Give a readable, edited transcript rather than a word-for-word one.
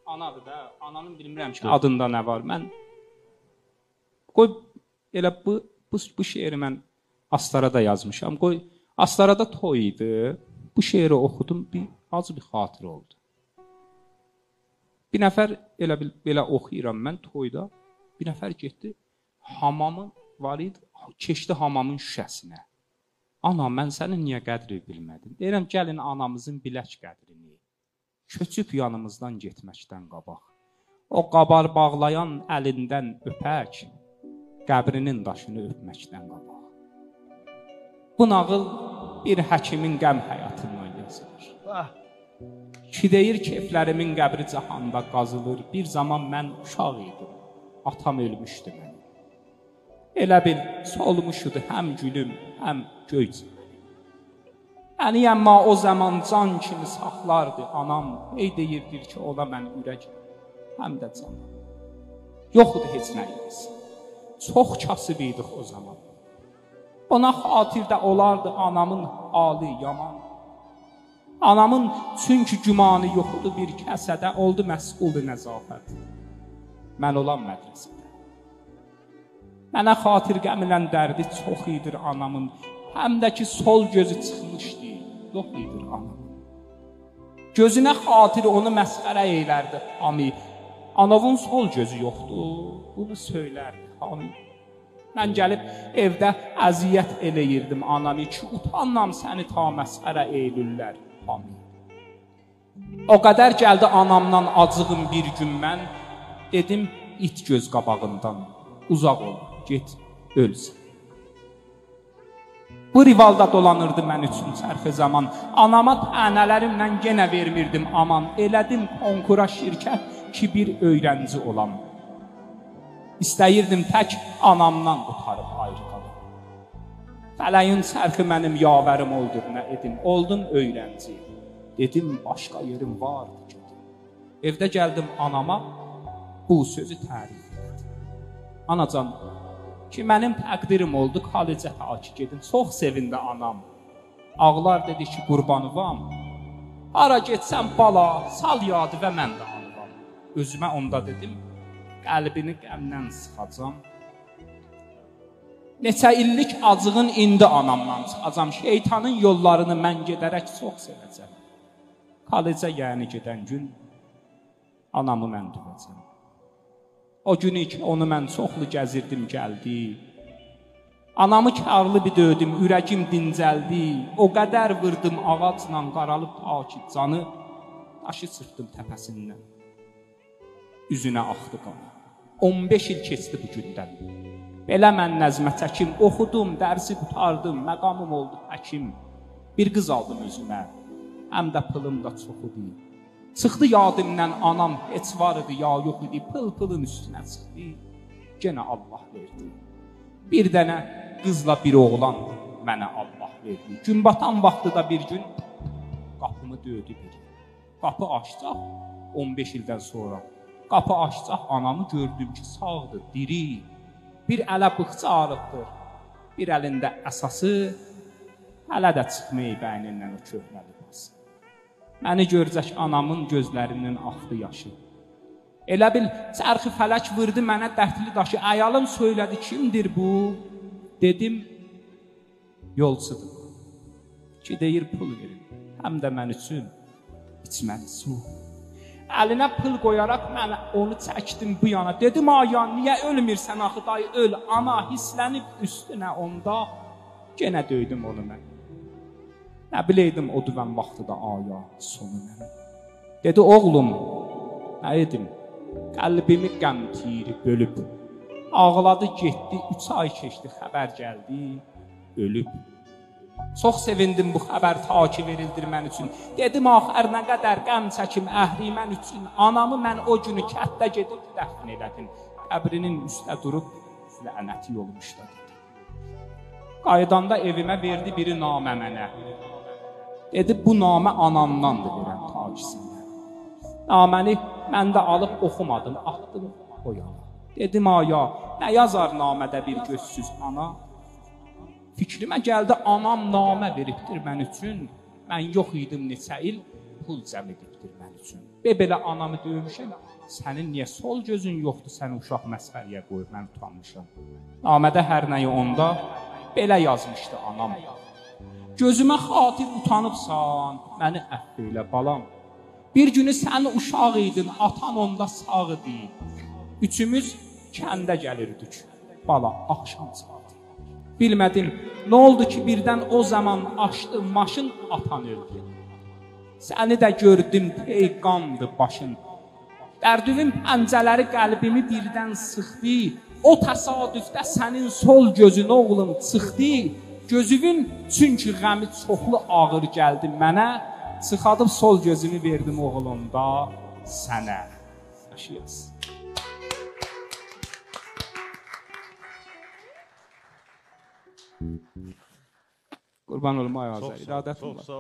anadır da, ananın bilmirəm ki, adında nə var. Mən qoy elə bu şeiri mən Astarada yazmışam. Qoy Astarada toy idi. Bu şeiri oxudum, az bir xatirə oldu. Bir nəfər elə belə oxuyuram mən toyda. Bir nəfər getdi, hamamın var idi, keçdi hamamın şüşəsinə. Ana, mən sənin niyə qədri bilmədim? Deyirəm, gəlin anamızın bilək qədrini. Köçüb yanımızdan getməkdən qabaq. O qabar bağlayan əlindən öpək, qəbrinin daşını öpməkdən qabaq. Bu nağıl bir həkimin qəm həyatından yazılır. Ki deyir, keyflərimin qəbri cahanda qazılır. Bir zaman mən uşaq idim, atam ölmüşdü mənim. Elə bil solmuşudu həm gülüm, həm göycəm. Məni əmma o zaman can kimi saxlardı anam. Ey deyirdir ki, ona mən ürək, həm də canım. Yoxdu heç nəyimiz. Çox kasıb idik o zaman. Ona xatirdə olardı anamın hali yaman. Anamın çünki gümanı yoxdu bir kəsədə, oldu məsuldu nəzafət. Mən olan mədrəsədə. Mənə xatir qəmilən dərdi çox idir anamın. Həm də ki sol gözü çıxmışdı, yox idir anamın. Gözünə xatir onu məsxərə eylərdi hami. Anavın sol gözü yoxdur, bunu söylərdi hami. Mən gəlib evdə əziyyət eləyirdim anamı ki, utanmam səni ta məsxərə eylürlər hami. O qədər gəldi anamdan acığım bir gün mən, dedim it göz qabağından, uzaq ol, get, ölsən. Bu rivalda dolanırdı mən üçün sərfi zaman. Anama tənələrimlə yenə vermirdim aman. Elədim konkura şirkət ki bir öyrənci olam. İstəyirdim tək anamdan qutarıb ayrı qalım. Fələyin sərfi mənim yavərim oldu, nə edim? Oldum öyrənci. Dedim başqa yerim vardı ki. Evdə gəldim anama bu sözü tərif etdim. Anacan, ki mənim təqdirim oldu, kalicə taki gedin. Çox sevindi anam. Ağlar dedi ki, qurbanıvam. Hara getsəm bala, sal yadı və mən də anıvam. Özümə onda dedim, qəlbini qəmdən sıxacam. Neçə illik acığın indi anamdan çıxacam. Şeytanın yollarını mən gedərək çox sevəcəm. Kalicə yəni gedən gün, anamı mən dövəcəm. O günü ki, onu mən çoxlu gəzirdim, gəldi. Anamı kârlı bir döydüm, ürəkim dincəldi. O qədər vırdım ağacla qaralıb ta ki, canı daşı çırpdım təpəsindən. Üzünə axdı qanı. 15 il keçdi bu gündən. Belə mən nəzmə çəkim, oxudum, dərsi qutardım, məqamım oldu həkim. Bir qız aldım özümə, həm də pılım da çox idi. Çıxdı yadımdan anam, heç var idi, ya yox idi, pıl-pılın üstünə çıxdı. Genə Allah verdi. Bir dənə qızla bir oğlan mənə Allah verdi. Gün batan vaxtı da bir gün qapımı döydü biri. Qapı açacaq 15 ildən sonra. Qapı açacaq, anamı gördüm ki, sağdır, diri. Bir ələ bıxçı ağrıqdır, bir əlində əsası, hələ də çıxmayı bəynindən o köhnəli bası. Məni görcək anamın gözlərinin axdı yaşı. Elə bil çərxi fələk vurdu mənə dəhtli daşı. Əyalım söylədi, kimdir bu? Dedim, yolçudur. Ki deyir, pul verin, həm də mən üçün içməli su. Əlinə pıl qoyaraq mən onu çəkdim bu yana. Dedim, aya, niyə ölmürsən axı dayı, öl. Ana hislənib üstünə onda, genə döydüm onu mən. Nə biləydim o düvən vaxtı da aya sonu mən. Dedi, oğlum, nə edim? Qəlbimi qəm tiri bölüb. Ağladı, getdi, 3 ay keçdi, xəbər gəldi, ölüb. Çox sevindim bu xəbər ta ki verildir mən üçün. Dedim, axər nə qədər qəm çəkim əhri mən üçün. Anamı mən o günü kətdə gedib dəfn elədim. Qəbrinin üstə durub lənəti olmuşdu. Qaydanda evimə verdi biri namə mənə. Dedi, bu namə anamdandır verəm ta ki sənə. Naməni mən də alıb oxumadım, atdım o yana. Dedim, aya, nə yazar namədə bir gözsüz ana? Fikrimə gəldi, anam namə veribdir mən üçün. Mən yox idim neçə il, pul cəm edibdir mən üçün. Belə anamı döymüşəm, sənin niyə sol gözün yoxdur, sən uşaq məsxəriyə qoyub mən utanmışam. Namədə hər nəyi onda belə yazmışdı anam. Gözümə xatir utanıbsan, məni əff elə balam. Bir günü sən uşaq idin, atan onda sağ idi. Üçümüz kəndə gəlirdik, bala, axşam saati. Bilmədim, nə oldu ki, birdən o zaman açdı maşın, atan öldü. Səni də gördüm, peyqandı başın. Dərdüvün pəncələri qəlbimi birdən sıxdı. O təsadüfdə sənin sol gözün oğlum çıxdı. Gözüvün çünki qəmi çoxlu ağır gəldi mənə. Çıxadıb sol gözümü verdim oğlumda sənə. Yaşayasın. Qurban olum ay Azər, iradətin var.